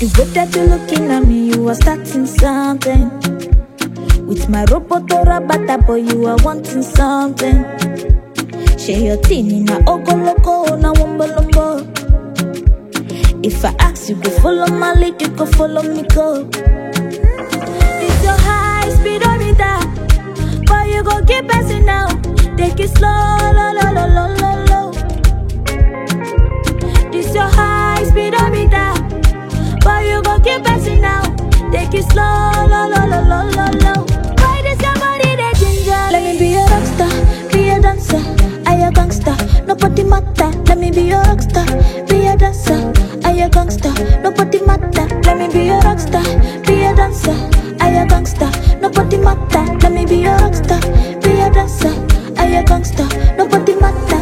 The way that you're looking at me, you are starting something. With my robotora bata boy, you are wanting something. Share your team in a ogoloko na wombolombo. If I ask you to follow my lead, you go follow me go. It's your high speed on it that, but you go keep passing now. Take it slow, low, low, low, low, low, low. This your high speed on it that, but you go keep passing now. Take it slow, low, low, low, low, low, low. Why does your body that ginger? Let me be a rockstar, be a dancer. I a gangster, nobody matter. Let me be a rockstar, be a dancer. I a gangster, nobody matter. Let me be a rockstar, be a dancer. I a gangster, nobody matter. Let me be a rockstar, be a dancer. I a gangster, nobody matter.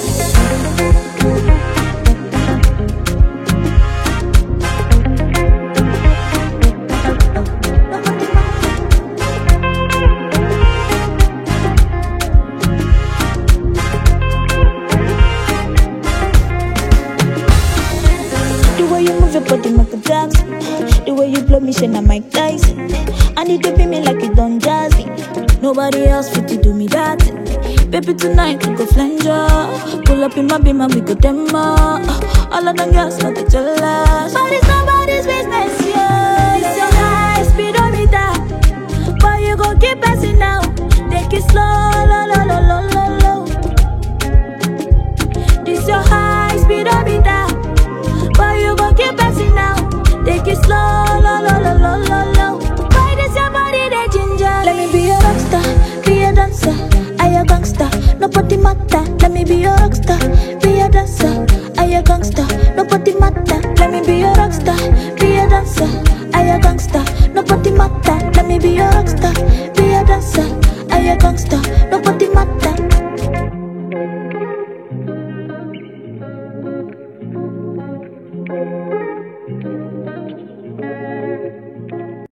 The way you move your body, Michael Jackson. The way you blow me, Shana Mike Tyson. I need to be me like you done jazzy. Nobody else fit to do me that. Baby, tonight we go flanger. Pull up in my beam and we go demo. All of them girls want to jealous, but it's nobody's business, yeah. It's your high speed on me that, but you go keep passing now. Take it slow, low, low, low, low, low, low. This your high speed on me that, but you gon' keep passing now. Take it slow, low, low, low, low, low, low. Why does your body that ginger? Let me be a rockstar, be a dancer. I a gangster, nobody matter. Let me be a rockstar, be a dancer. I a gangster,